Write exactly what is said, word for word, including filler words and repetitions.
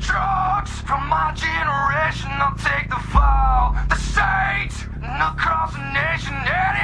Drugs from my generation, I'll take the fall. The state, across the nation,